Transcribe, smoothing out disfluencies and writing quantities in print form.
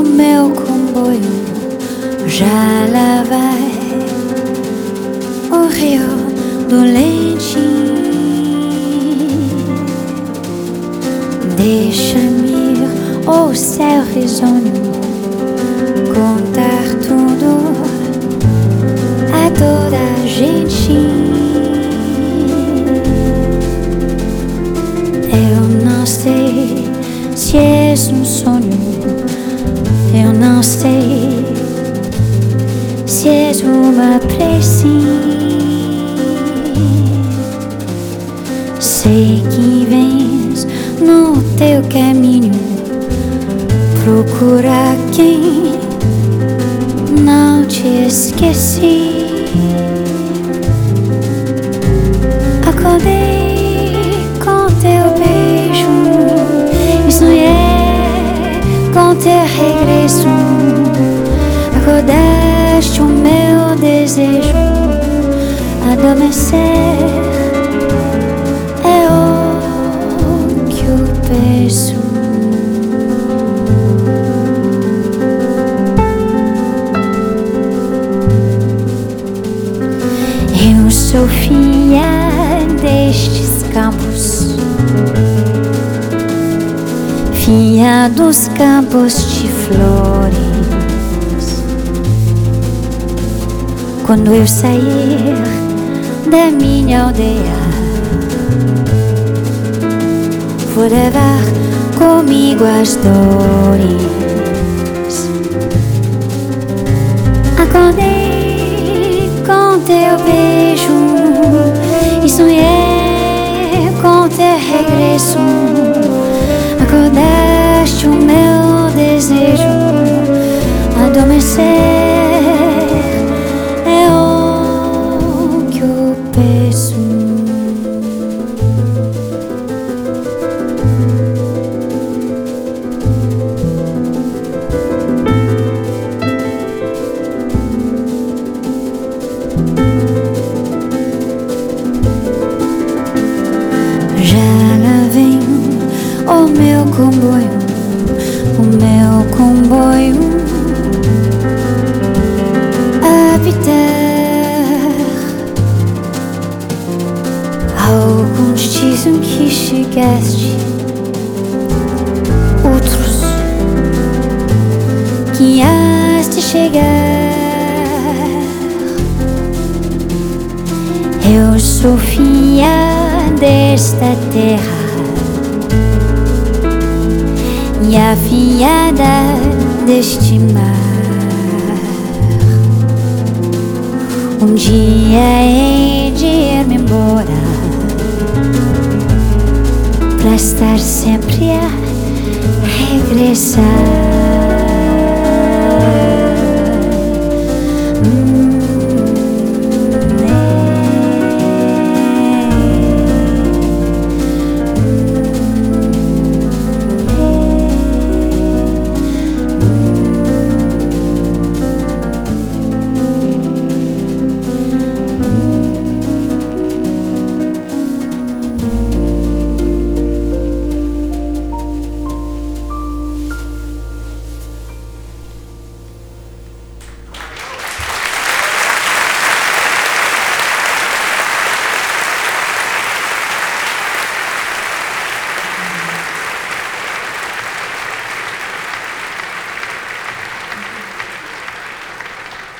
meu comboio já lá vai o Rio do Lentim. Deixa-me ir ao céu risonho, contar tudo a toda a gente. Eu não sei se é um sonho, eu não sei se é uma prece. Sei que vens no teu caminho procurar quem não te esqueci. Acordei com teu beijo e sonhei com teu regresso. Acordaste o meu desejo, adormecer é o que eu peço. Eu sou filha destes campos, filha dos campos de flores. Quando eu sair da minha aldeia, vou levar comigo as dores. Acordei com teu beijo e sonhei com teu regresso. Acordaste o meu desejo, adormecer é o que eu peço. O meu comboio, o meu comboio a habitar. Alguns dizem que chegaste, outros que has de chegar. Eu sou filha desta terra e afiada deste mar. Um dia hei de ir-me embora pra estar sempre a regressar.